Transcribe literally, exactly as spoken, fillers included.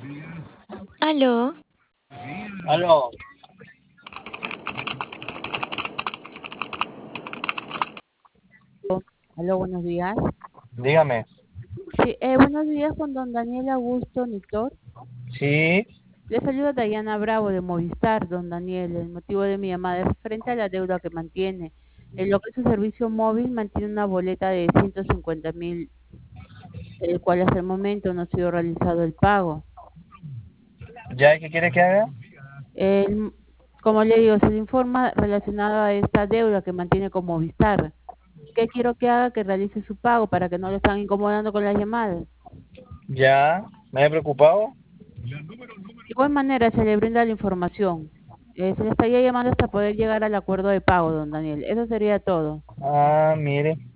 Aló, Aló, Aló, buenos días. dígame. Sí, eh, buenos días con don Daniel Augusto Nitor. Sí, Le saluda Dayana Bravo de Movistar, don Daniel. El motivo de mi llamada es frente a la deuda que mantiene. En lo que es su servicio móvil mantiene una boleta de ciento cincuenta mil, el cual hasta el momento no ha sido realizado el pago. ¿ya qué quiere que haga? El- como le digo, se le informa relacionado a esta deuda que mantiene con Movistar. ¿Qué quiero que haga? Que realice su pago para que no le están incomodando con las llamadas. Ya, me he preocupado. De igual manera, se le brinda la información. Eh, se le estaría llamando hasta poder llegar al acuerdo de pago, don Daniel. Eso sería todo. Ah, mire.